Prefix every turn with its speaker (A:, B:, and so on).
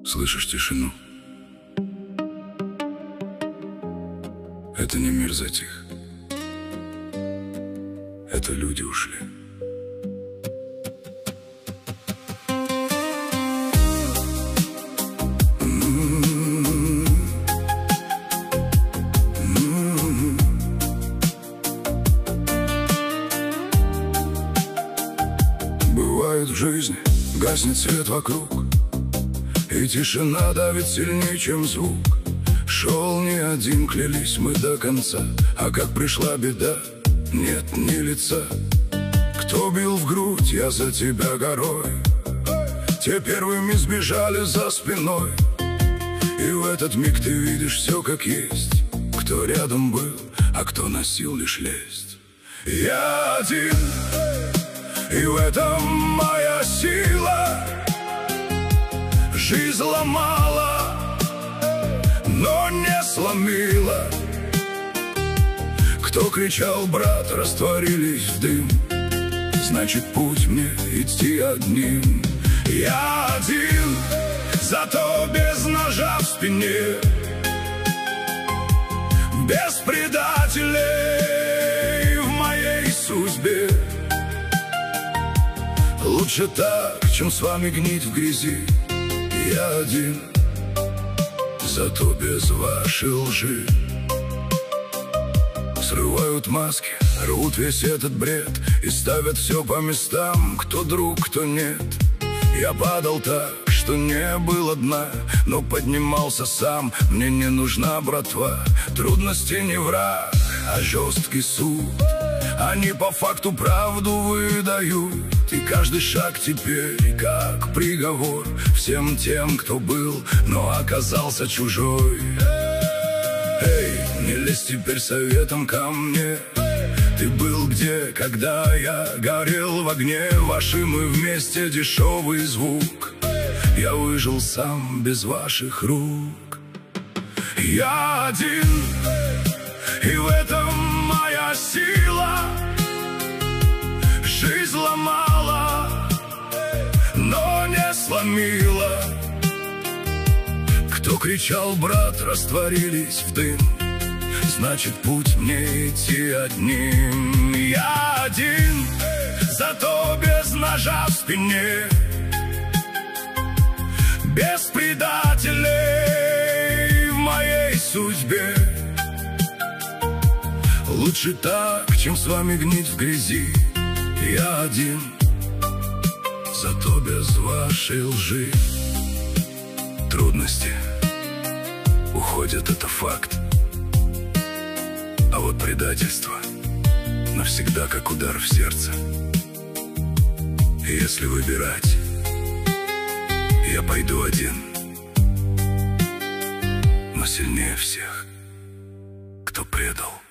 A: Слышишь тишину? Это не мир затих. Это люди ушли. Бывает в жизни, гаснет свет вокруг, и тишина давит сильнее, чем звук. Шел не один, клялись мы до конца, а как пришла беда, нет ни лица. Кто бил в грудь, я за тебя горой. Те первыми сбежали за спиной. И в этот миг ты видишь все как есть. Кто рядом был, а кто носил лишь лесть. Я один, и в этом моя сила. Жизнь ломала, но не сломила. Кто кричал: брат, растворились в дым. Значит, путь мне идти одним. Я один, зато без ножа в спине, без предателей в моей судьбе. Лучше так, чем с вами гнить в грязи. Я один, зато без вашей лжи. Срывают маски, рвут весь этот бред и ставят все по местам, кто друг, кто нет. Я падал так, что не было дна, но поднимался сам. Мне не нужна братва. Трудности не враг, а жесткий суд. Они по факту правду выдают, и каждый шаг теперь как приговор всем тем, кто был, но оказался чужой. Эй, не лезь теперь советом ко мне. Ты был где, когда я горел в огне вашим, и вместе дешевый звук. Я выжил сам без ваших рук. Я один, и в этом моя сила. Жизнь ломала, но не сломила. Кто кричал: брат, растворились в дым. Значит, путь мне идти одним. Я один, зато без ножа в спине, без предателей в моей судьбе. Лучше так, чем с вами гнить в грязи. Я один, зато без вашей лжи. Трудности уходят, это факт. А вот предательство навсегда как удар в сердце. И если выбирать, я пойду один, но сильнее всех, кто предал.